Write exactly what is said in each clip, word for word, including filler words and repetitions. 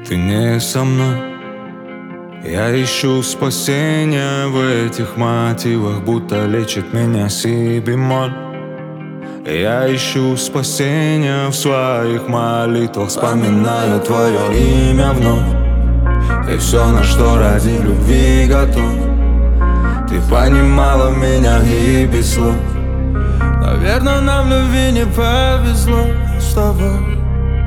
Ты не со мной. Я ищу спасения в этих мотивах, будто лечит меня си бемоль. Я ищу спасения в своих молитвах, вспоминаю твое имя вновь. И все, на что ради любви готов. Ты понимала меня и без слов. Наверное, нам в любви не повезло с тобой.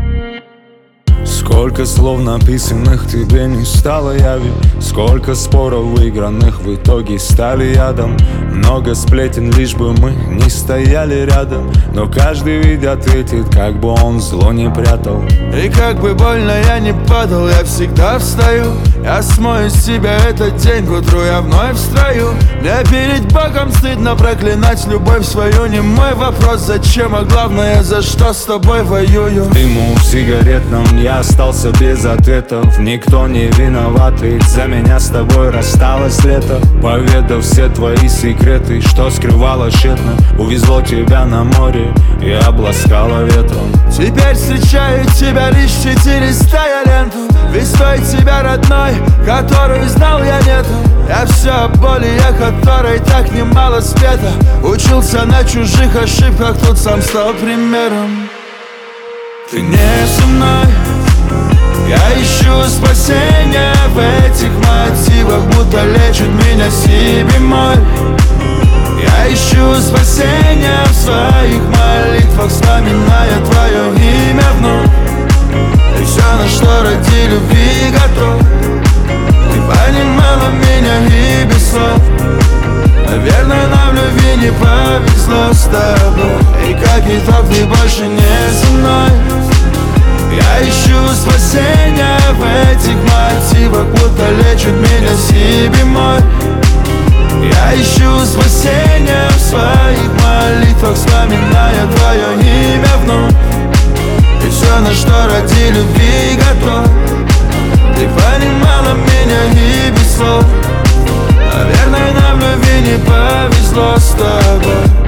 Сколько слов написанных тебе не стало яви. Сколько споров выигранных в итоге стали ядом. Много сплетен, лишь бы мы не стояли рядом. Но каждый ведь ответит, как бы он зло не прятал. И как бы больно я не падал, я всегда встаю. Я смою с себя этот день, к утру я вновь в строю. Мне перед Богом стыдно проклинать любовь свою. Не мой вопрос, зачем, а главное, за что с тобой воюю. Дыму в сигаретном я остался без ответов. Никто не виноват, ведь за меня с тобой рассталось лето. Поведав все твои секреты, что скрывала тщетно. Увезло тебя на море и обласкало ветром. Теперь встречаю тебя лишь четыреста ленту. Ведь той тебя родной, которую знал я нету. Я все о боли, о которой так немало света. Учился на чужих ошибках, тут сам стал примером. Ты не со мной. Я ищу спасения в этих мотивах, будто лечит меня си бемоль. Я ищу спасения в своих молитвах, вспоминая твое имя вновь. И все, на что ради любви готов. Ты понимала меня и без слов. Наверное, нам в любви не повезло с тобой. И как итог, ты больше не со мной. Я ищу спасения в этих мотивах, будто лечит меня си бемоль. Я ищу спасения в своих молитвах, вспоминая твое имя вновь. И все, на что ради любви готов. Ты понимала меня и без слов. Наверное, нам в любви не повезло с тобой.